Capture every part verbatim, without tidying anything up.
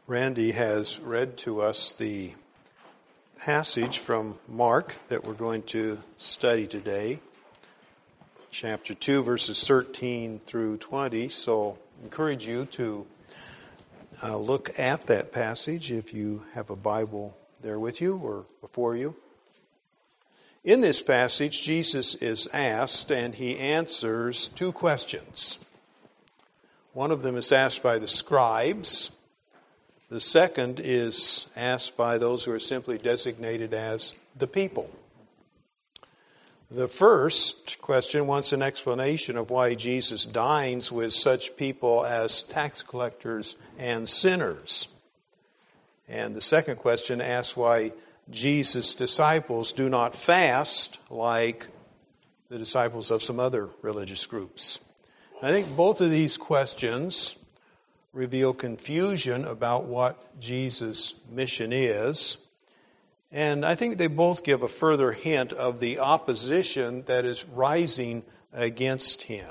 Randy has read to us the passage from Mark that we're going to study today, chapter two, verses thirteen through twenty. So I encourage you to uh, look at that passage if you have a Bible there with you or before you. In this passage, Jesus is asked, and he answers two questions. One of them is asked by the scribes. The second is asked by those who are simply designated as the people. The first question wants an explanation of why Jesus dines with such people as tax collectors and sinners. And the second question asks why Jesus' disciples do not fast like the disciples of some other religious groups. And I think both of these questions reveal confusion about what Jesus' mission is. And I think they both give a further hint of the opposition that is rising against him.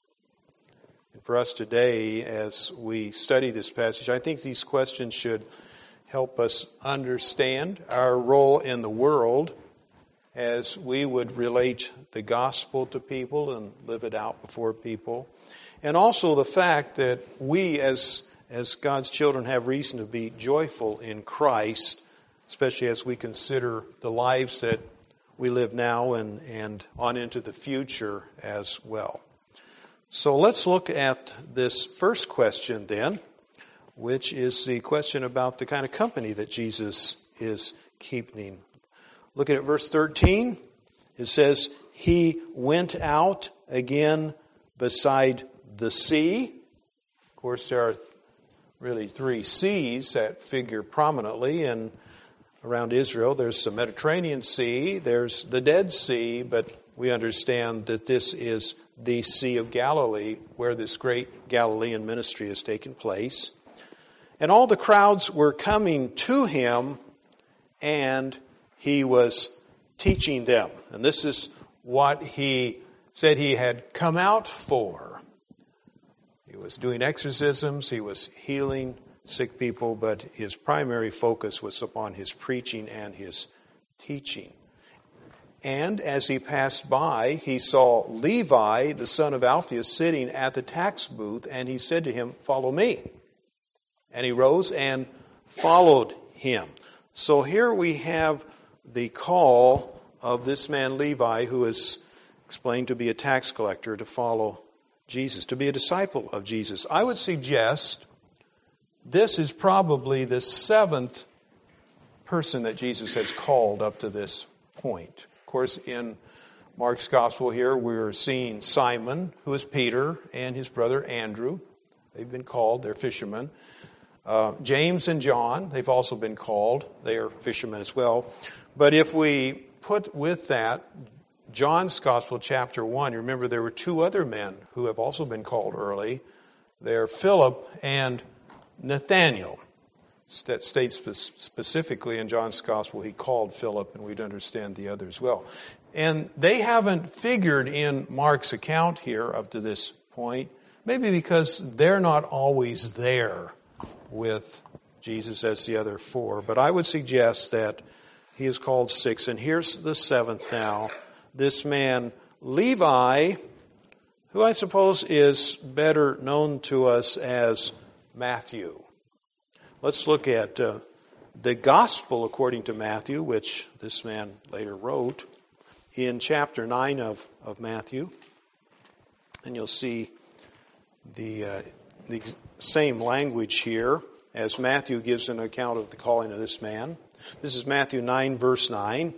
And for us today, as we study this passage, I think these questions should help us understand our role in the world as we would relate the gospel to people and live it out before people. And also the fact that we as, as God's children have reason to be joyful in Christ, especially as we consider the lives that we live now and, and on into the future as well. So let's look at this first question then, which is the question about the kind of company that Jesus is keeping. Looking at verse thirteen, it says, "He went out again beside the sea." Of course, there are really three seas that figure prominently in around Israel. There's the Mediterranean Sea, there's the Dead Sea, but we understand that this is the Sea of Galilee, where this great Galilean ministry has taken place. And all the crowds were coming to him, and he was teaching them. And this is what he said he had come out for. He was doing exorcisms, he was healing sick people, but his primary focus was upon his preaching and his teaching. And as he passed by, he saw Levi, the son of Alphaeus, sitting at the tax booth, and he said to him, "Follow me." And he rose and followed him. So here we have the call of this man Levi, who is explained to be a tax collector, to follow Jesus, to be a disciple of Jesus. I would suggest this is probably the seventh person that Jesus has called up to this point. Of course, in Mark's gospel here, we're seeing Simon, who is Peter, and his brother Andrew. They've been called, they're fishermen. Uh, James and John, they've also been called. They are fishermen as well. But if we put with that John's Gospel, chapter one, you remember there were two other men who have also been called early. They're Philip and Nathanael. That states specifically in John's Gospel, he called Philip, and we'd understand the others well. And they haven't figured in Mark's account here up to this point, maybe because they're not always there with Jesus as the other four. But I would suggest that he is called six. And here's the seventh now. This man, Levi, who I suppose is better known to us as Matthew. Let's look at uh, the Gospel according to Matthew, which this man later wrote, in chapter nine of, of Matthew. And you'll see the, uh, the same language here as Matthew gives an account of the calling of this man. This is Matthew nine, verse nine.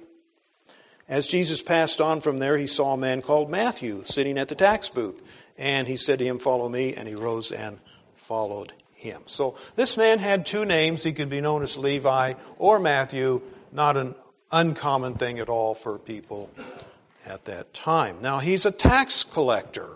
"As Jesus passed on from there, he saw a man called Matthew sitting at the tax booth. And he said to him, 'Follow me.' And he rose and followed him." So this man had two names. He could be known as Levi or Matthew, not an uncommon thing at all for people at that time. Now, he's a tax collector.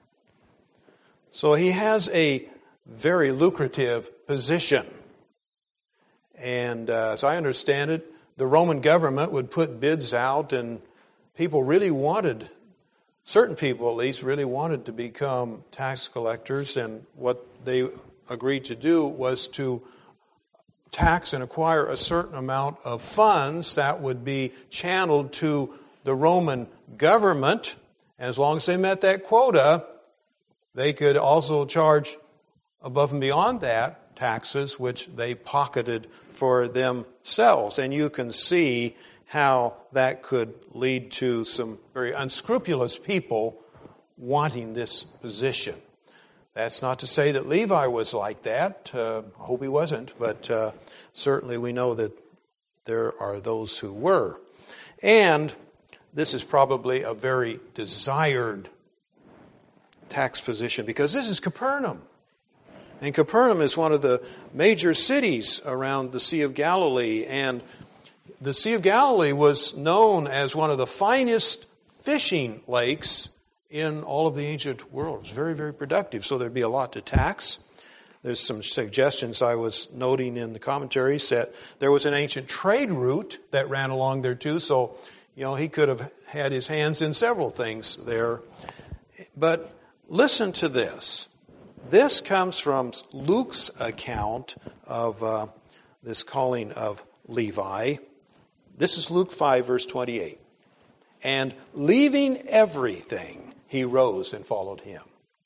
So he has a very lucrative position. And uh, as I understand it, the Roman government would put bids out, and people really wanted, certain people at least, really wanted to become tax collectors. And what they agreed to do was to tax and acquire a certain amount of funds that would be channeled to the Roman government. As long as they met that quota, they could also charge above and beyond that taxes, which they pocketed for themselves. And you can see how that could lead to some very unscrupulous people wanting this position. That's not to say that Levi was like that. Uh, I hope he wasn't, but uh, certainly we know that there are those who were. And this is probably a very desired tax position because this is Capernaum. And Capernaum is one of the major cities around the Sea of Galilee. And the Sea of Galilee was known as one of the finest fishing lakes in all of the ancient world. It was very, very productive, so there'd be a lot to tax. There's some suggestions I was noting in the commentaries that there was an ancient trade route that ran along there too, so you know he could have had his hands in several things there. But listen to this. This comes from Luke's account of uh, this calling of Levi. This is Luke five, verse twenty-eight. And leaving everything, he rose and followed him.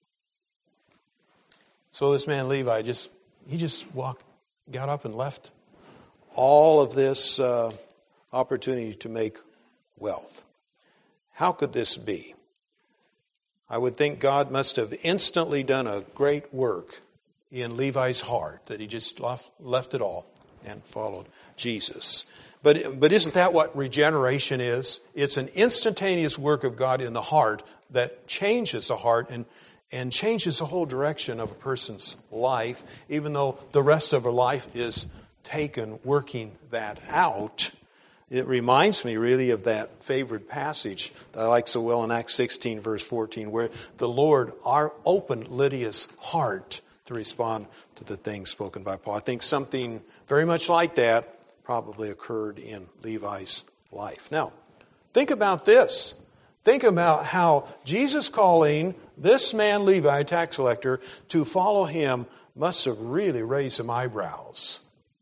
So this man Levi just, he just walked, got up and left all of this uh, opportunity to make wealth. How could this be? I would think God must have instantly done a great work in Levi's heart, that he just left, left it all and followed Jesus. But, but isn't that what regeneration is? It's an instantaneous work of God in the heart that changes the heart and, and changes the whole direction of a person's life, even though the rest of her life is taken working that out. It reminds me really of that favorite passage that I like so well in Acts sixteen, verse fourteen, where the Lord opened Lydia's heart to respond to the things spoken by Paul. I think something very much like that probably occurred in Levi's life. Now, think about this. Think about how Jesus calling this man Levi, a tax collector, to follow him must have really raised some eyebrows.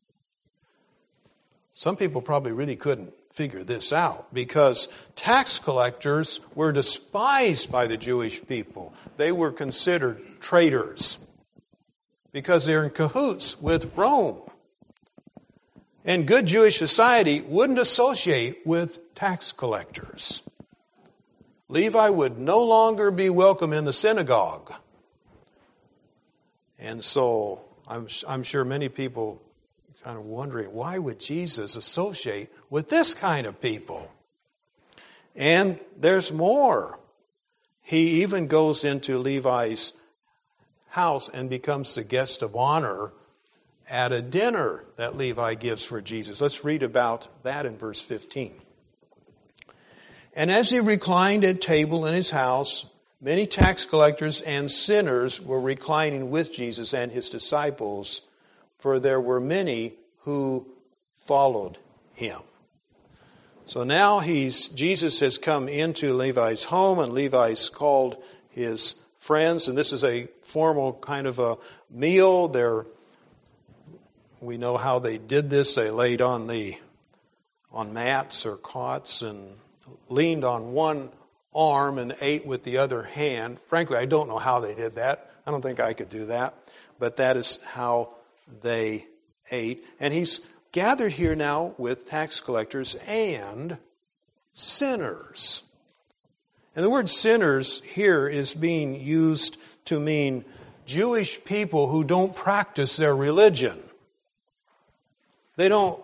Some people probably really couldn't figure this out because tax collectors were despised by the Jewish people. They were considered traitors because they're in cahoots with Rome. And good Jewish society wouldn't associate with tax collectors. Levi would no longer be welcome in the synagogue. And so I'm, I'm sure many people kind of wondering, why would Jesus associate with this kind of people? And there's more. He even goes into Levi's house and becomes the guest of honor at a dinner that Levi gives for Jesus. Let's read about that in verse fifteen. And as he reclined at table in his house, many tax collectors and sinners were reclining with Jesus and his disciples, for there were many who followed him. So now he's Jesus has come into Levi's home, and Levi's called his friends, and this is a formal kind of a meal. They're, we know how they did this. They laid on the on mats or cots and leaned on one arm and ate with the other hand. Frankly, I don't know how they did that. I don't think I could do that. But that is how they ate. And he's gathered here now with tax collectors and sinners. And the word sinners here is being used to mean Jewish people who don't practice their religion. They don't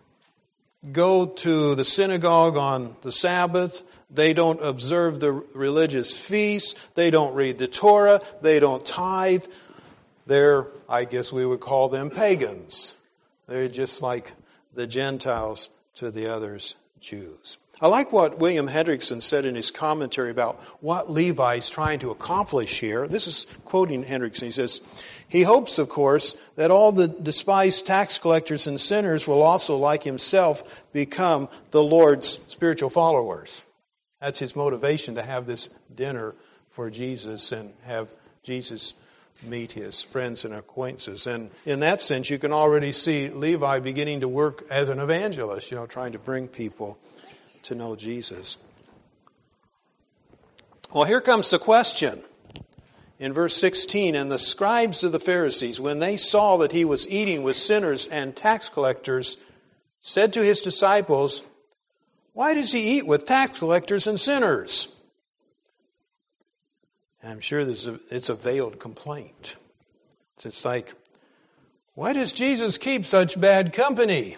go to the synagogue on the Sabbath. They don't observe the religious feasts. They don't read the Torah. They don't tithe. They're, I guess we would call them pagans. They're just like the Gentiles to the others, Jews. I like what William Hendrickson said in his commentary about what Levi is trying to accomplish here. This is quoting Hendrickson. He says, he hopes, of course, that all the despised tax collectors and sinners will also, like himself, become the Lord's spiritual followers. That's his motivation to have this dinner for Jesus and have Jesus meet his friends and acquaintances. And in that sense, you can already see Levi beginning to work as an evangelist, you know, trying to bring people to know Jesus. Well, here comes the question. In verse sixteen, and the scribes of the Pharisees, when they saw that he was eating with sinners and tax collectors, said to his disciples, why does he eat with tax collectors and sinners? And I'm sure this is a, it's a veiled complaint. It's like, why does Jesus keep such bad company?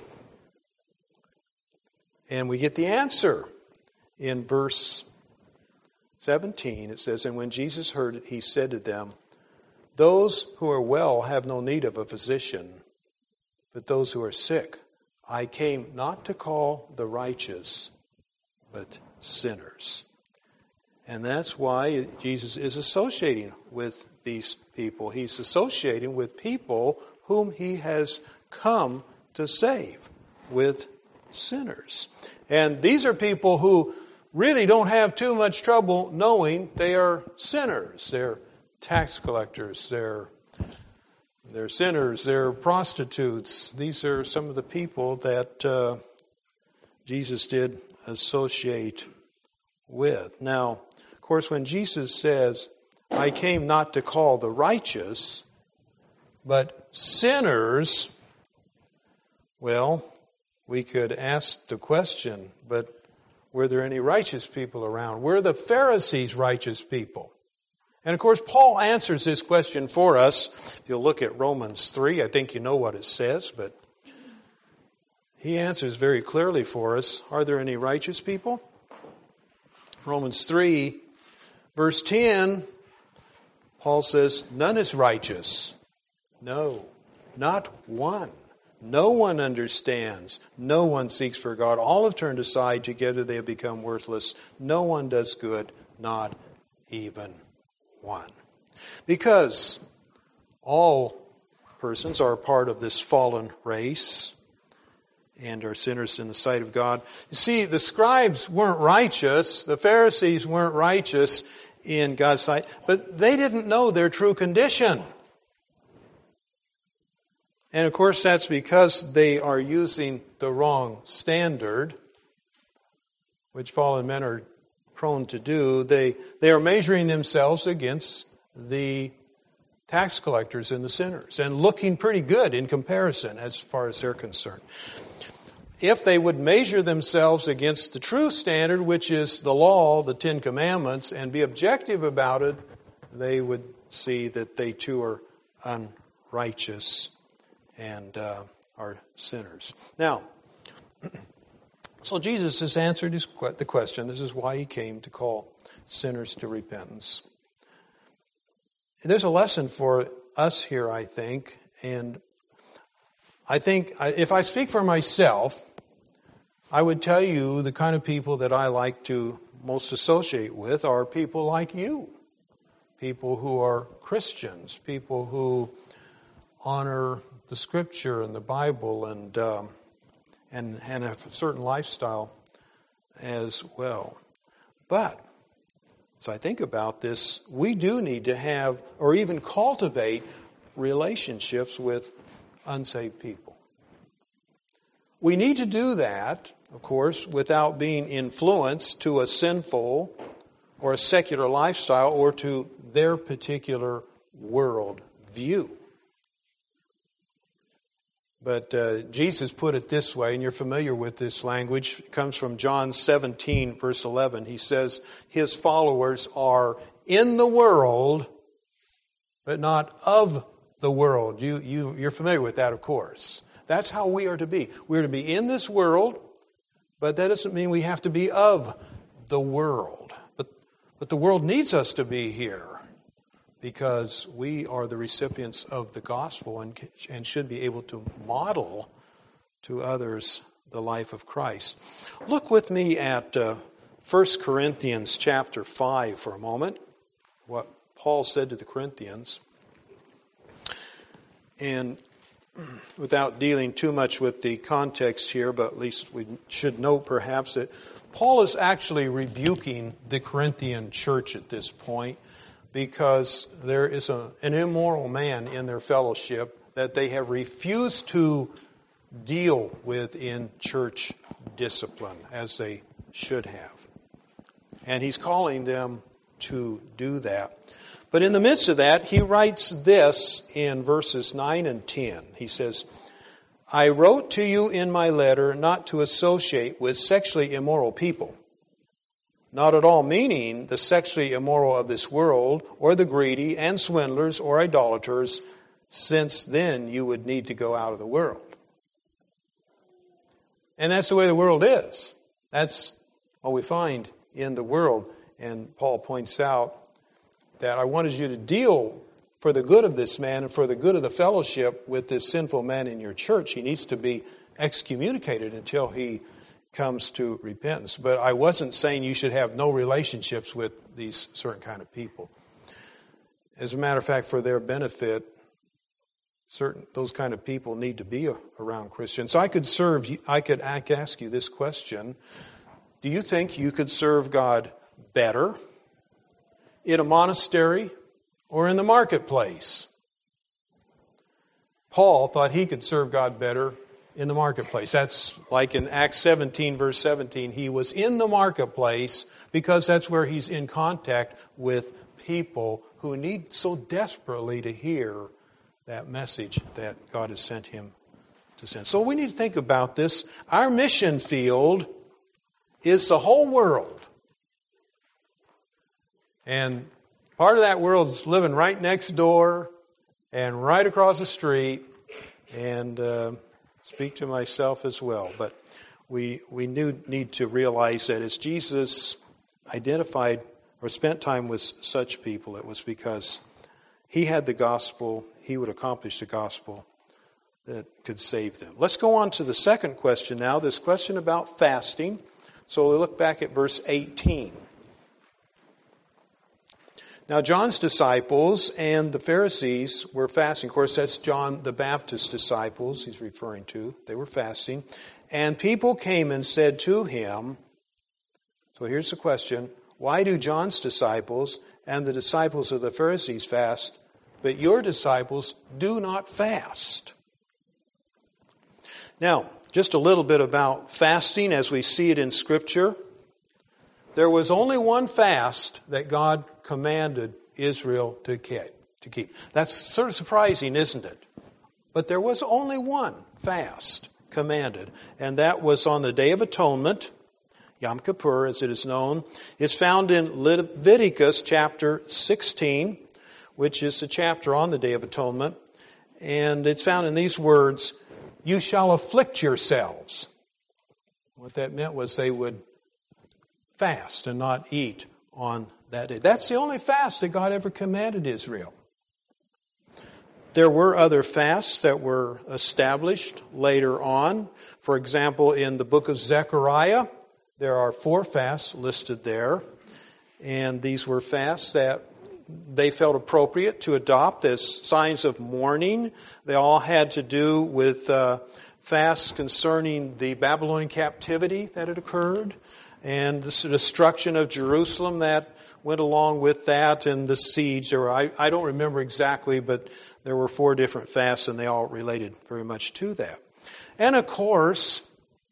And we get the answer in verse seventeen. It says, and when Jesus heard it, he said to them, those who are well have no need of a physician, but those who are sick. I came not to call the righteous, but sinners. And that's why Jesus is associating with these people. He's associating with people whom he has come to save, with sinners. And these are people who really don't have too much trouble knowing they are sinners. They're tax collectors, they're They're sinners, they're prostitutes. These are some of the people that uh, Jesus did associate with. Now, of course, when Jesus says, I came not to call the righteous, but sinners, well, we could ask the question, but were there any righteous people around? Were the Pharisees righteous people? And of course, Paul answers this question for us. If you'll look at Romans three, I think you know what it says, but he answers very clearly for us. Are there any righteous people? Romans three, verse ten, Paul says, none is righteous. No, not one. No one understands. No one seeks for God. All have turned aside. Together they have become worthless. No one does good, not even one. Because all persons are a part of this fallen race and are sinners in the sight of God. You see, the scribes weren't righteous, the Pharisees weren't righteous in God's sight, but they didn't know their true condition. And of course, that's because they are using the wrong standard, which fallen men are prone to do. They they are measuring themselves against the tax collectors and the sinners and looking pretty good in comparison as far as they're concerned. If they would measure themselves against the true standard, which is the law, the Ten Commandments, and be objective about it, they would see that they too are unrighteous and uh, are sinners. Now, so Jesus has answered his, the question. This is why he came to call sinners to repentance. And there's a lesson for us here, I think. And I think if I speak for myself, I would tell you the kind of people that I like to most associate with are people like you. People who are Christians. People who honor the Scripture and the Bible and um, and, and a certain lifestyle as well. But, as I think about this, we do need to have, or even cultivate, relationships with unsaved people. We need to do that, of course, without being influenced to a sinful or a secular lifestyle or to their particular world view. But uh, Jesus put it this way, and you're familiar with this language. It comes from John seventeen, verse eleven. He says, his followers are in the world, but not of the world. You, you, you're familiar with that, of course. That's how we are to be. We're to be in this world, but that doesn't mean we have to be of the world. But, but the world needs us to be here, because we are the recipients of the gospel and, and should be able to model to others the life of Christ. Look with me at uh, First Corinthians chapter five for a moment, what Paul said to the Corinthians. And without dealing too much with the context here, but at least we should note perhaps that Paul is actually rebuking the Corinthian church at this point because there is a, an immoral man in their fellowship that they have refused to deal with in church discipline as they should have. And he's calling them to do that. But in the midst of that, he writes this in verses nine and ten. He says, I wrote to you in my letter not to associate with sexually immoral people. Not at all meaning the sexually immoral of this world, or the greedy, and swindlers, or idolaters, since then you would need to go out of the world. And that's the way the world is. That's what we find in the world. And Paul points out that I wanted you to deal for the good of this man and for the good of the fellowship with this sinful man in your church. He needs to be excommunicated until he comes to repentance. But I wasn't saying you should have no relationships with these certain kind of people. As a matter of fact, for their benefit, certain those kind of people need to be around Christians. So I could serve. I could ask you this question: do you think you could serve God better in a monastery or in the marketplace? Paul thought he could serve God better in the marketplace. That's like in Acts seventeen, verse seventeen. He was in the marketplace because that's where he's in contact with people who need so desperately to hear that message that God has sent him to send. So we need to think about this. Our mission field is the whole world. And part of that world is living right next door and right across the street. And uh, speak to myself as well. But we we do need to realize that as Jesus identified or spent time with such people, it was because he had the gospel, he would accomplish the gospel that could save them. Let's go on to the second question now, this question about fasting. So we look back at verse eighteen. Now John's disciples and the Pharisees were fasting. Of course, that's John the Baptist's disciples he's referring to. They were fasting. And people came and said to him, so here's the question, why do John's disciples and the disciples of the Pharisees fast, but your disciples do not fast? Now, just a little bit about fasting as we see it in Scripture. There was only one fast that God commanded Israel to keep. That's sort of surprising, isn't it? But there was only one fast commanded, and that was on the Day of Atonement, Yom Kippur, as it is known. It's found in Leviticus chapter sixteen, which is the chapter on the Day of Atonement. And it's found in these words, you shall afflict yourselves. What that meant was they would fast and not eat on that day. That's the only fast that God ever commanded Israel. There were other fasts that were established later on. For example, in the book of Zechariah, there are four fasts listed there. And these were fasts that they felt appropriate to adopt as signs of mourning. They all had to do with uh, fasts concerning the Babylonian captivity that had occurred and the destruction of Jerusalem that went along with that and the siege. There were, I, I don't remember exactly, but there were four different fasts and they all related very much to that. And of course,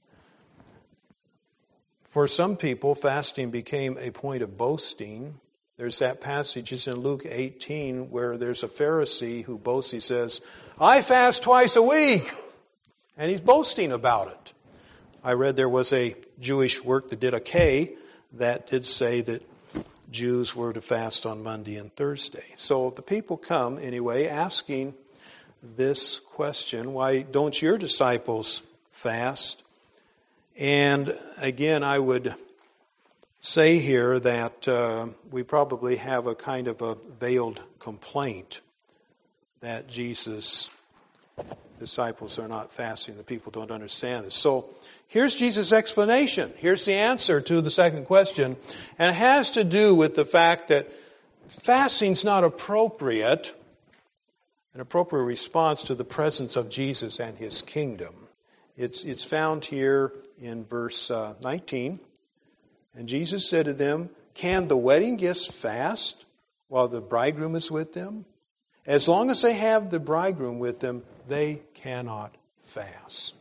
for some people, fasting became a point of boasting. There's that passage, it's in Luke eighteen, where there's a Pharisee who boasts. He says, I fast twice a week. And he's boasting about it. I read there was a Jewish work, the Didache, that did say that Jews were to fast on Monday and Thursday. So the people come anyway asking this question, why don't your disciples fast? And again, I would say here that uh, we probably have a kind of a veiled complaint that Jesus' disciples are not fasting. The people don't understand this. So here's Jesus' explanation. Here's the answer to the second question. And it has to do with the fact that fasting's not appropriate, an appropriate response to the presence of Jesus and His kingdom. It's, it's found here in verse uh, nineteen. And Jesus said to them, can the wedding guests fast while the bridegroom is with them. As long as they have the bridegroom with them, they cannot fast.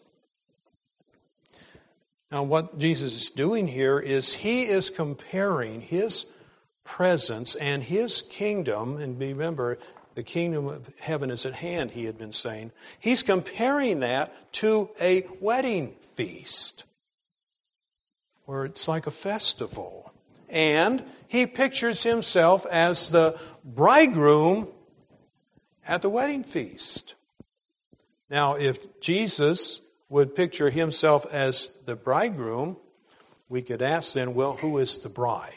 Now, what Jesus is doing here is he is comparing his presence and his kingdom, and remember, the kingdom of heaven is at hand, he had been saying. He's comparing that to a wedding feast, where it's like a festival. And he pictures himself as the bridegroom at the wedding feast. Now, if Jesus would picture himself as the bridegroom, we could ask then, well, who is the bride?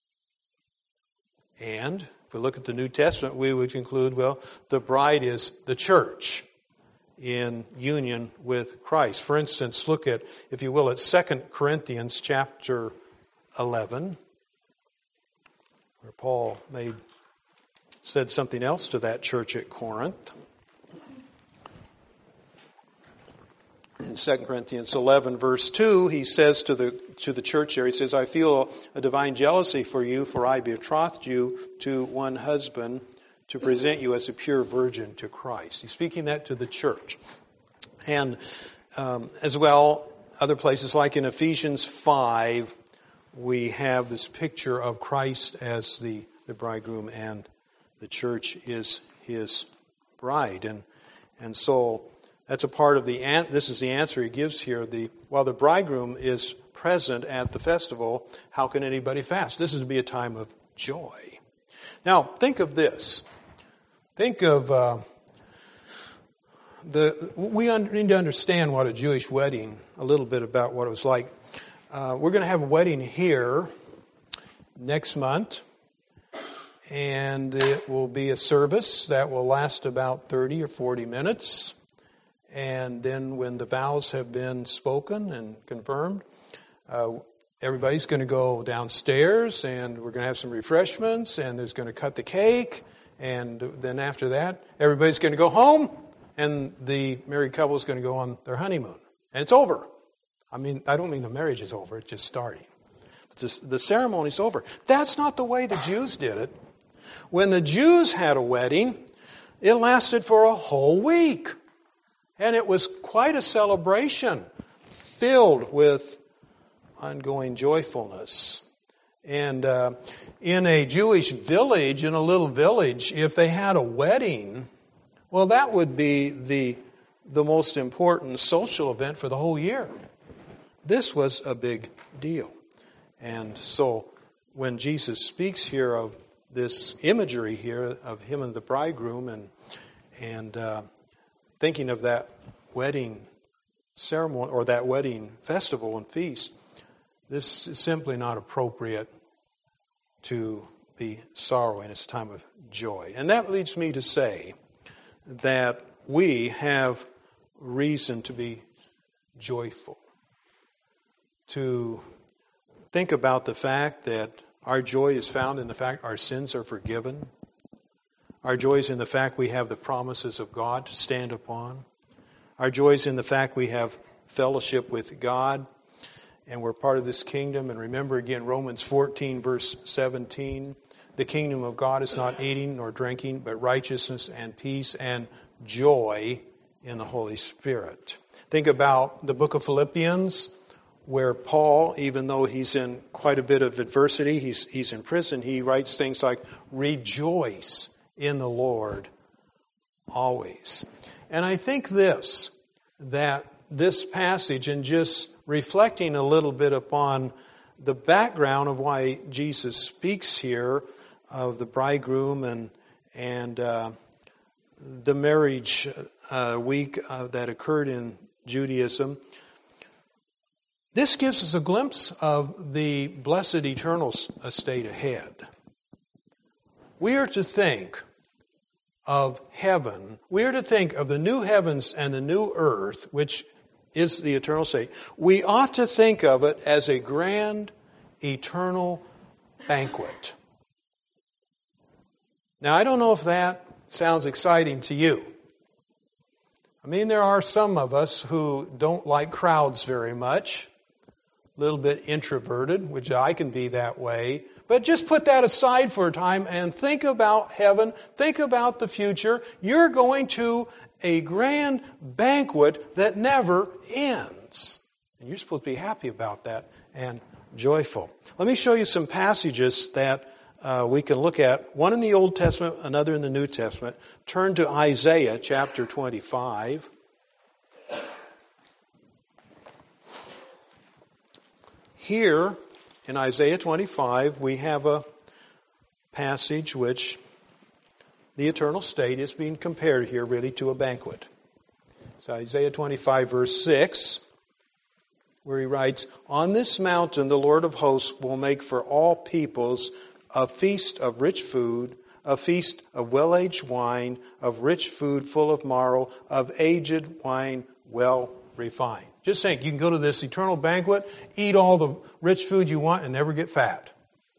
And if we look at the New Testament, we would conclude, well, the bride is the church in union with Christ. For instance, look at, if you will, at Second Corinthians chapter eleven, where Paul made said something else to that church at Corinth. In Second Corinthians eleven, verse two, he says to the to the church there, he says, I feel a divine jealousy for you, for I betrothed you to one husband to present you as a pure virgin to Christ. He's speaking that to the church. And um, as well, other places like in Ephesians five, we have this picture of Christ as the, the bridegroom and the church is his bride. And and so that's a part of the, this is the answer he gives here. The while the bridegroom is present at the festival, how can anybody fast? This is to be a time of joy. Now, think of this. Think of uh, the. We un- need to understand what a Jewish wedding, a little bit about what it was like. Uh, we're going to have a wedding here next month, and it will be a service that will last about thirty or forty minutes. And then when the vows have been spoken and confirmed, uh, everybody's going to go downstairs and we're going to have some refreshments and there's going to cut the cake. And then after that, everybody's going to go home and the married couple is going to go on their honeymoon. And it's over. I mean, I don't mean the marriage is over, it's just starting. It's just, the ceremony's over. That's not the way the Jews did it. When the Jews had a wedding, it lasted for a whole week. And it was quite a celebration, filled with ongoing joyfulness. And uh, in a Jewish village, in a little village, if they had a wedding, well, that would be the, the most important social event for the whole year. This was a big deal. And so when Jesus speaks here of this imagery here of him and the bridegroom and and uh, thinking of that wedding ceremony or that wedding festival and feast, this is simply not appropriate to be sorrowing. It's a time of joy. And that leads me to say that we have reason to be joyful, to think about the fact that our joy is found in the fact our sins are forgiven. Our joy is in the fact we have the promises of God to stand upon. Our joy is in the fact we have fellowship with God and we're part of this kingdom. And remember again, Romans fourteen, verse seventeen, the kingdom of God is not eating nor drinking, but righteousness and peace and joy in the Holy Spirit. Think about the book of Philippians, where Paul, even though he's in quite a bit of adversity, he's, he's in prison, he writes things like, rejoice in the Lord always. And I think this, that this passage, and just reflecting a little bit upon the background of why Jesus speaks here of the bridegroom and and uh, the marriage uh, week uh, that occurred in Judaism, this gives us a glimpse of the blessed eternal estate ahead. We are to think of heaven. We are to think of the new heavens and the new earth, which is the eternal state. We ought to think of it as a grand, eternal banquet. Now, I don't know if that sounds exciting to you. I mean, there are some of us who don't like crowds very much, a little bit introverted, which I can be that way. But just put that aside for a time and think about heaven. Think about the future. You're going to a grand banquet that never ends. And you're supposed to be happy about that and joyful. Let me show you some passages that uh, we can look at. One in the Old Testament, another in the New Testament. Turn to Isaiah chapter twenty-five. Here in Isaiah twenty-five, we have a passage which the eternal state is being compared here really to a banquet. It's Isaiah twenty-five, verse six, where he writes, "On this mountain the Lord of hosts will make for all peoples a feast of rich food, a feast of well-aged wine, of rich food full of marrow, of aged wine well refined." Just think, you can go to this eternal banquet, eat all the rich food you want, and never get fat.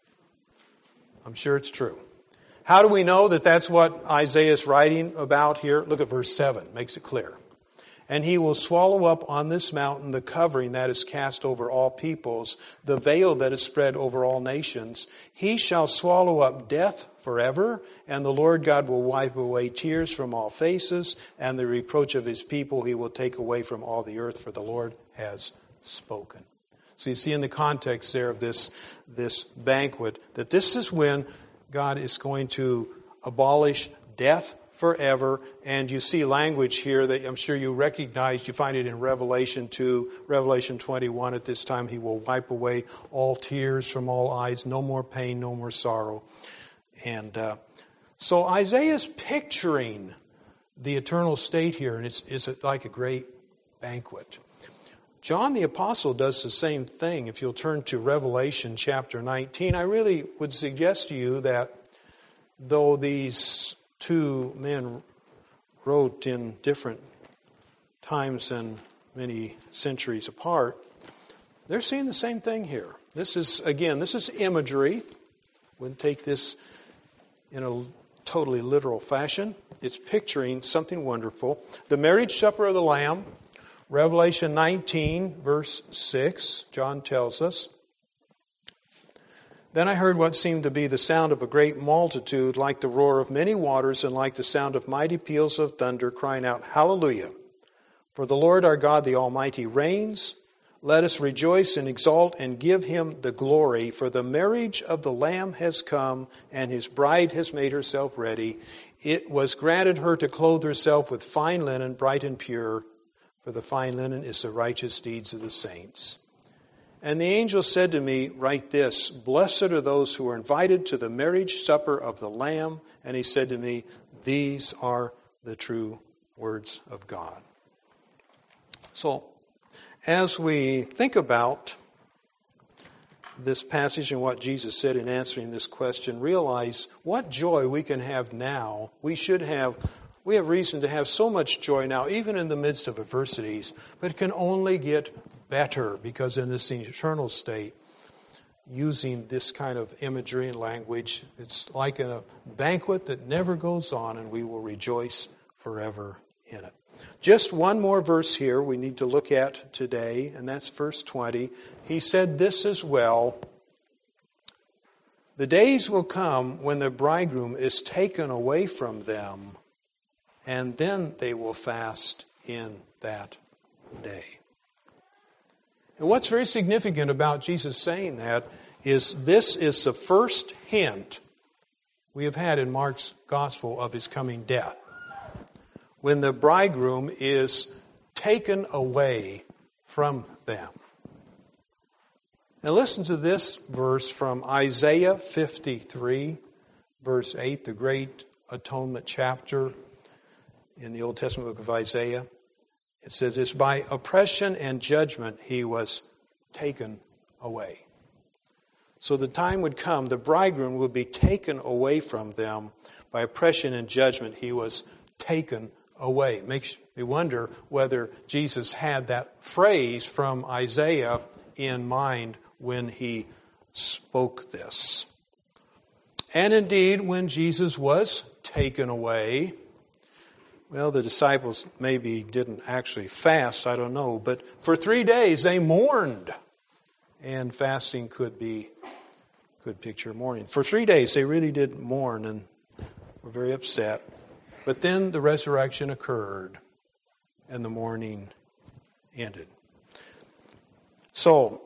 I'm sure it's true. How do we know that that's what Isaiah is writing about here? Look at verse seven, makes it clear. "And he will swallow up on this mountain the covering that is cast over all peoples, the veil that is spread over all nations. He shall swallow up death forever, and the Lord God will wipe away tears from all faces, and the reproach of his people he will take away from all the earth, for the Lord has spoken." So you see in the context there of this, this banquet that this is when God is going to abolish death forever. And you see language here that I'm sure you recognize. You find it in Revelation two, Revelation twenty-one. At this time he will wipe away all tears from all eyes. No more pain, no more sorrow. And uh, so Isaiah's picturing the eternal state here, and it's, it's like a great banquet. John the Apostle does the same thing. If you'll turn to Revelation chapter nineteen, I really would suggest to you that though these two men wrote in different times and many centuries apart, they're seeing the same thing here. This is, again, this is imagery. Wouldn't take this in a totally literal fashion. It's picturing something wonderful. The marriage supper of the Lamb, Revelation nineteen, verse six, John tells us, "Then I heard what seemed to be the sound of a great multitude, like the roar of many waters, and like the sound of mighty peals of thunder, crying out, 'Hallelujah! For the Lord our God, the Almighty, reigns. Let us rejoice and exult and give him the glory, for the marriage of the Lamb has come, and his bride has made herself ready. It was granted her to clothe herself with fine linen, bright and pure, for the fine linen is the righteous deeds of the saints.' And the angel said to me, 'Write this, blessed are those who are invited to the marriage supper of the Lamb.' And he said to me, 'These are the true words of God.'" So, as we think about this passage and what Jesus said in answering this question, realize what joy we can have now. We should have, we have reason to have so much joy now, even in the midst of adversities, but it can only get better because in this eternal state, using this kind of imagery and language, it's like a banquet that never goes on, and we will rejoice forever in it. Just one more verse here we need to look at today, and that's verse twenty. He said this as well, "The days will come when the bridegroom is taken away from them, and then they will fast in that day." And what's very significant about Jesus saying that is this is the first hint we have had in Mark's gospel of his coming death. When the bridegroom is taken away from them. Now listen to this verse from Isaiah fifty-three, verse eight, the great atonement chapter in the Old Testament book of Isaiah. It says, "It's by oppression and judgment he was taken away." So the time would come, the bridegroom would be taken away from them. By oppression and judgment he was taken away. It makes me wonder whether Jesus had that phrase from Isaiah in mind when he spoke this. And indeed, when Jesus was taken away, well, the disciples maybe didn't actually fast, I don't know, but for three days they mourned. And fasting could be could picture mourning. For three days they really did mourn and were very upset. But then the resurrection occurred and the mourning ended. So,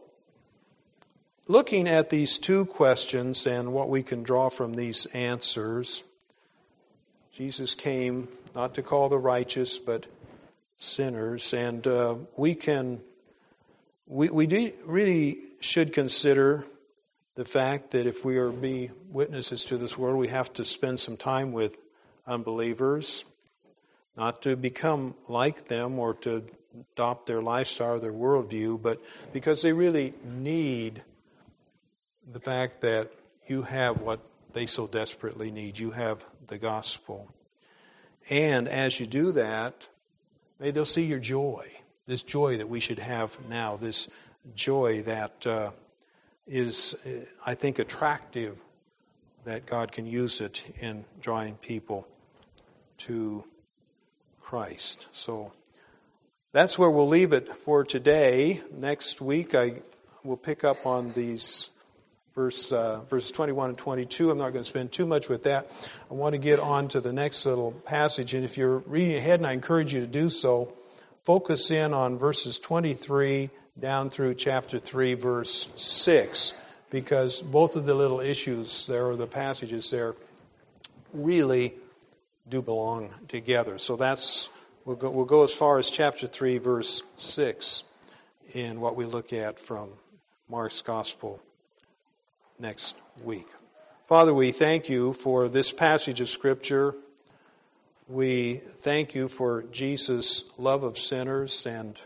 looking at these two questions and what we can draw from these answers, Jesus came not to call the righteous, but sinners. And uh, we can, we, we do, really should consider the fact that if we are to be witnesses to this world, we have to spend some time with unbelievers, not to become like them or to adopt their lifestyle or their worldview, but because they really need the fact that you have what they so desperately need. You have the gospel. And as you do that, may they'll see your joy, this joy that we should have now, this joy that uh, is, I think, attractive, that God can use it in drawing people to Christ. So that's where we'll leave it for today. Next week I will pick up on these verse uh, verses twenty-one and twenty-two. I'm not going to spend too much with that. I want to get on to the next little passage, and if you're reading ahead, and I encourage you to do so, focus in on verses twenty-three down through chapter three, verse six, because both of the little issues there, or the passages there, really do belong together. So that's we'll go, we'll go as far as chapter three, verse six, in what we look at from Mark's Gospel next week. Father, we thank you for this passage of Scripture. We thank you for Jesus' love of sinners, and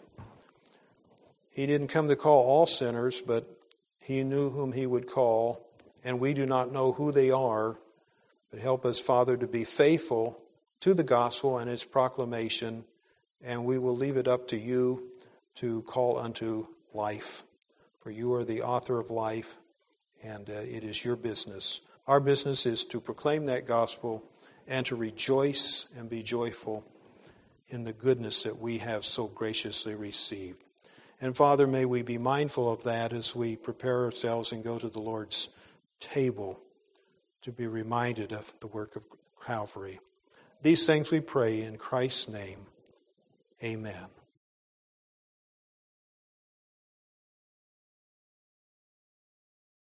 he didn't come to call all sinners, but he knew whom he would call, and we do not know who they are, but help us, Father, to be faithful to the gospel and its proclamation, and we will leave it up to you to call unto life, for you are the author of life, and uh, it is your business. Our business is to proclaim that gospel and to rejoice and be joyful in the goodness that we have so graciously received. And Father, may we be mindful of that as we prepare ourselves and go to the Lord's table, to be reminded of the work of Calvary. These things we pray in Christ's name. Amen.